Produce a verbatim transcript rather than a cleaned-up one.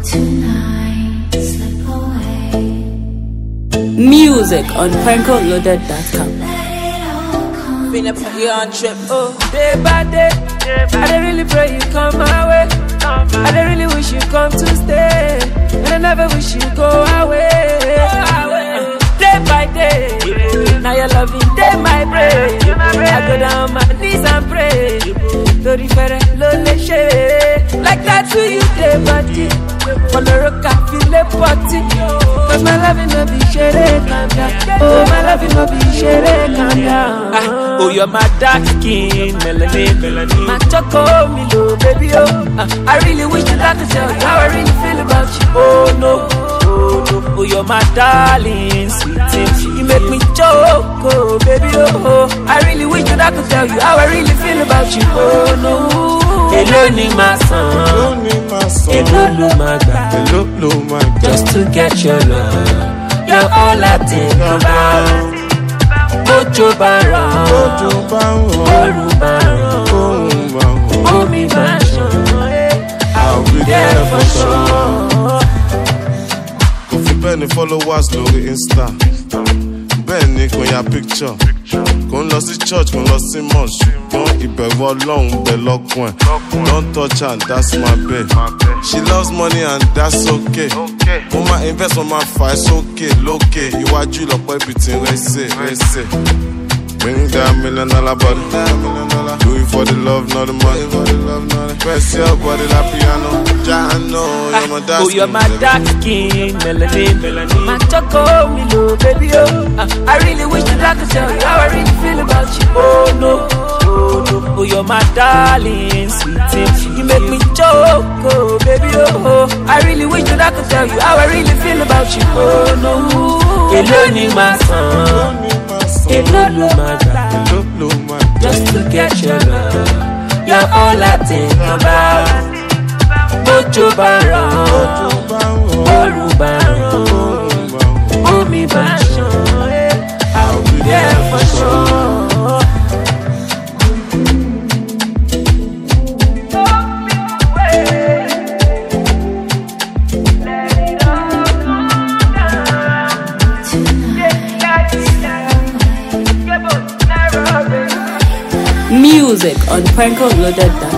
Music on Franco Loaded dot com. Been up for you on trip, oh. Day by day, I don't really pray you come my way. I don't really wish you come to stay, and I never wish you go away. Day by day, now you're loving day my brain. I go down my knees and pray. To refer lonely shade like that to you day by day. For the rock I feel a party. Cause my loving no be share, calm down. Oh, my loving no be share, calm down. Ah, oh, you're my dark skin, melanin, melanin. My choco, Milo, baby, oh. Ah, I really wish that I could tell you how I really feel about you. Oh, no, oh, no. Oh, you're my darling, sweetie. You make me choke, oh, baby, oh. I really wish that I could tell you how I really feel about you. Oh, no. Hello, ni my son. Hello, lo my God. Hello, lo my God. Just to get your love, you're all I think about. Ojo Baron, Ojo Baron, Oru Baron, Omi Baron. I'll be there for sure. Kò fi bẹ́ẹ̀ ni followers lórí Insta. Bẹ́ẹ̀ ni kò ya picture. Kò ń lọ sí church, kò ń lọ sí mosque. Ṣùgbọ́n ìbẹ̀rù Ọlọ́run bẹ̀ lọ́kùn ẹ̀. Don't touch her, that's my babe. She loves money and that's okay. Mo máa invest, mo máa fà ẹ́ sókè lókè. Iwájú ìlọ́pọ̀ ibi tí ń rẹ́sẹ̀ rẹ́sẹ̀. Bring that million dollar body. Do it for the love, not the money. Press your body like piano. Jano, you're my dark skin. Oh, you're my dark skin, melanin, melanin. My choco, Milo, baby, oh. Uh, I really wish that I could tell you how I really feel about you. Oh, no, oh, no. Oh, you're my darling, sweetie. You make me choke, oh, baby, oh. I really wish that I could tell you how I really feel about you. Oh, no. Hello, ni my son. Hello, lo my God. Hello, lo my God. Just to get your love, you're all I think about. Ojo Baron, Oru Baron, Omi Baron. I'll be there for sure. Music on Franco Loaded dot com.